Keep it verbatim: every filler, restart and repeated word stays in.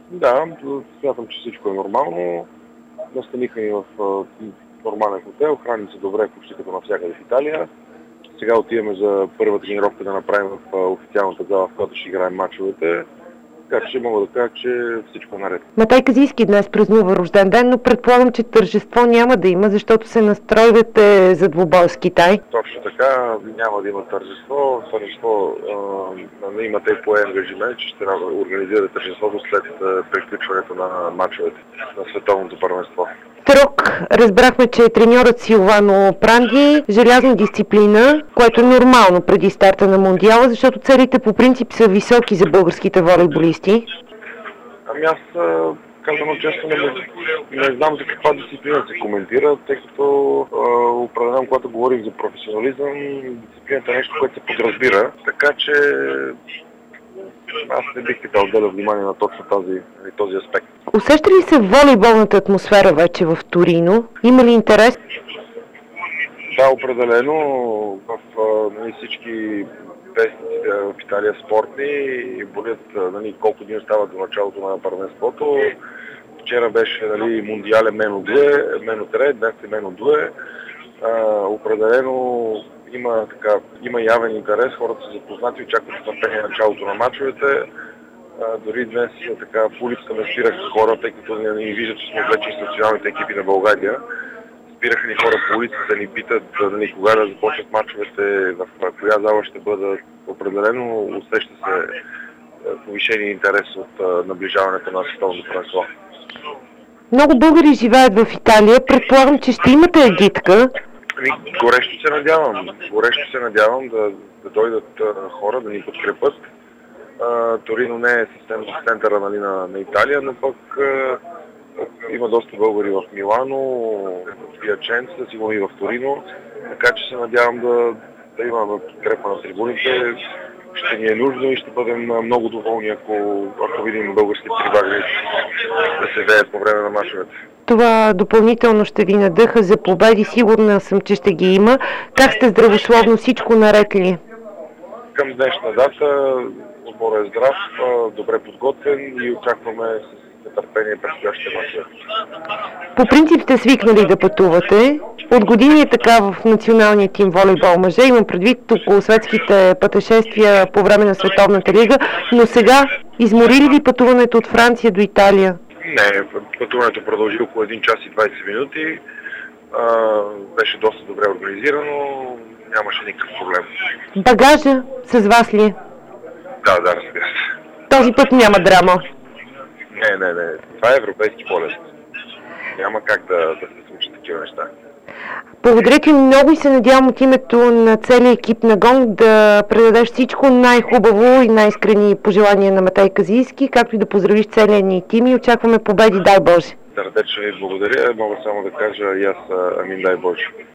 Да, смятам, че всичко е нормално. Настаниха ни в а, нормален хотел, храним се добре, почти като навсякъде в Италия. Сега отиваме за първа тренировка да направим в а, официалната зала, в която ще играем мачовете. Така че мога да кажа, че всичко е наред. Матей Казийски днес празнува рожден ден, но предполагам, че тържество няма да има, защото се настройвате за двубой с Китай. Точно така, няма да има тържество. Тържество а, има те пое ангажимент, че ще организира тържеството след а, приключването на мачовете на световното първенство. Трок, разбрахме, че е треньорът Силвано Пранди, желязна дисциплина, което е нормално преди старта на Мондиала, защото целите по принцип са високи за българските волейболисти. Ами аз казано често не, не знам за каква дисциплина се коментира, тъй като определено, когато говорим за професионализъм, дисциплината е нещо, което се подразбира, така че аз не бих така отделял внимание на точно тази, този аспект. Усеща ли се волейболната атмосфера вече в Торино? Има ли интерес? Да, определено. В нали, всички вестници в Италия спортни и болят нали, колко дни остават до началото на първенството. Вчера беше нали, Мондиале Мено две, Мено три, днес е Мено две. Определено има, така, има явен интерес, хората са запознати, очакват с търпение началото на мачовете. А, дори днес така, по улицата ме спираха хора, тъй като не, не виждат, че сме облечени с националните екипи на България. Спираха ни хора по улицата да ни питат да кога да започнат мачовете, в коя зала ще бъдат. Определено усеща се повишения интерес от наближаването на световното първенство. Много българи живеят в Италия. Предполагам, че ще имате агитка. Ами, горещо се надявам. Горещо се надявам да, да дойдат а, хора, да ни подкрепят. А, Торино не е съвсем в центъра нали, на, на Италия, но пък а, има доста българи в Милано, в Пиаченца, сигурно и в Торино. Така че се надявам да, да имаме подкрепа на трибуните. Ще ни е нужно и ще бъдем много доволни, ако, ако видим български трибари да се веят по време на мачовете. Това допълнително ще ви надъха за победи. Сигурна съм, че ще ги има. Как сте здравословно? Всичко наред ли? Към днешна дата отборът е здрав, добре подготвен и очакваме с нетърпение предстоящите мачове. По принцип сте свикнали да пътувате. От години е така в националния тим волейбол мъже. Имам предвид около светските пътешествия по време на Световната лига, но сега измори ли ви пътуването от Франция до Италия? Не, пътуването продължи около един час и двайсет минути. А, беше доста добре организирано, нямаше никакъв проблем. Багажа с вас ли? Да, да, разбира се. Този път няма драма? Не, не, не. Това е европейски полет. Няма как да, да се случат такива неща. Благодаря ти много и се надявам от името на целия екип на Гонг да предадеш всичко най-хубаво и най-искрени пожелания на Матей Казийски, както и да поздравиш целия ни тим и очакваме победи, дай Боже! Сърдечно ви благодаря, мога само да кажа и аз амин, дай Боже!